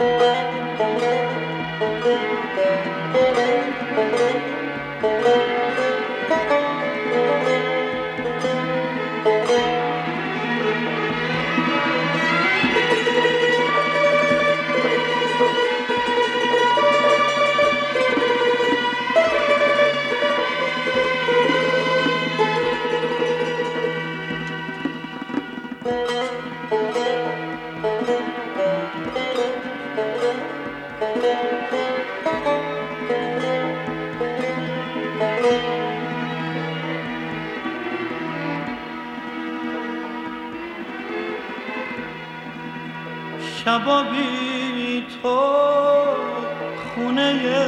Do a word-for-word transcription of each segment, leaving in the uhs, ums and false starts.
شبا بی تو خونه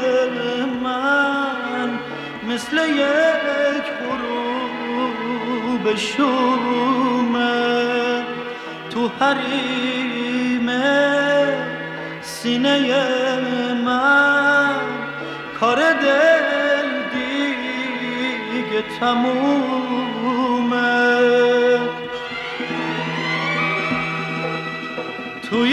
من مثل یک غروب شومه، تو حریم سینه من کار دل دیگه تمومه. توی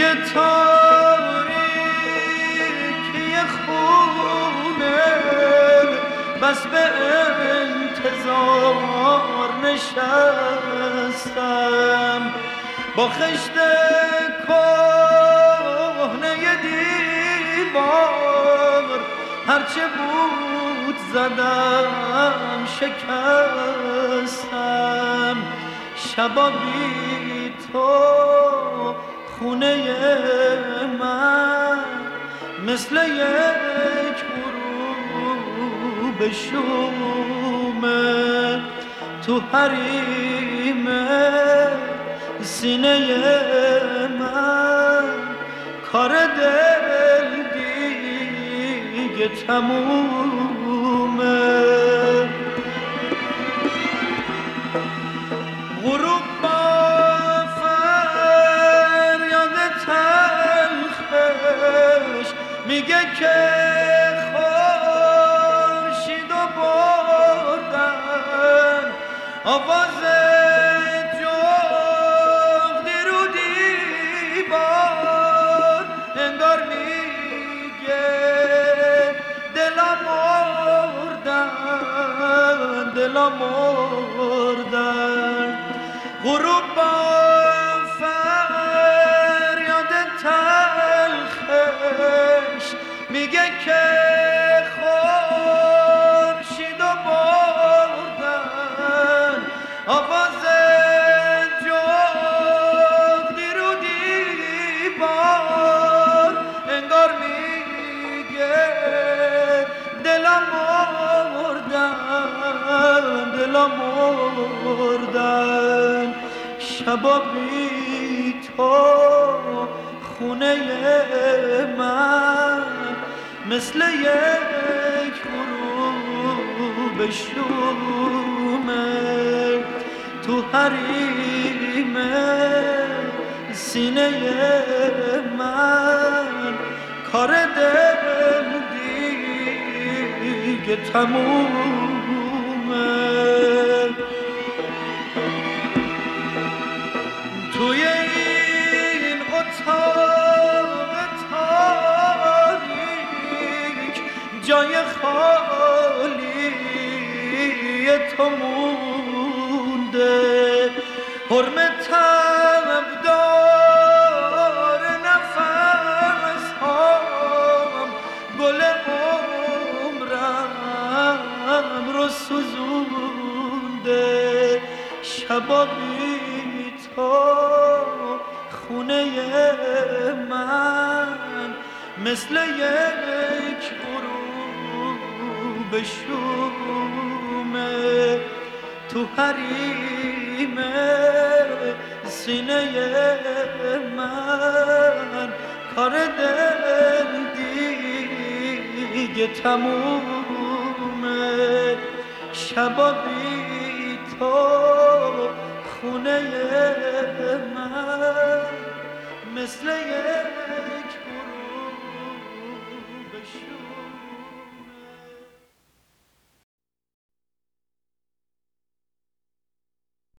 تاریکی خونه بس به انتظار نشستم، با خشت کهنه دیوار هرچه بود زدم شکستم. شبا بی تو خونه من مثل یک غروب شومه، تو حریم سینه من کار دل دیگه تمومه. غروب میگه که خورشیدو بردن، آواز جغدی رو دیوار انگار میگه دلا مردن دلا مردن. غروب با فریاد تلخش میگه که خورشیدو بردن، آواز جغدی رو دیوار انگار میگه دلا مردن دلا مردن. شبا بی تو خونه من مثل یک غروب شومه، تو حریم سینه من کار دل دیگه تمومه. توی این اتاق تاریک جای خالی تو مونده، حرم تبدار نفس هام گل عمرم رو سوزونده. شبا بی تو خونه من مثل یک غروب شومه، تو حریم سینه من کار دل دیگه تمومه. شبا بی تو خونه من مثل یک غروب شومه.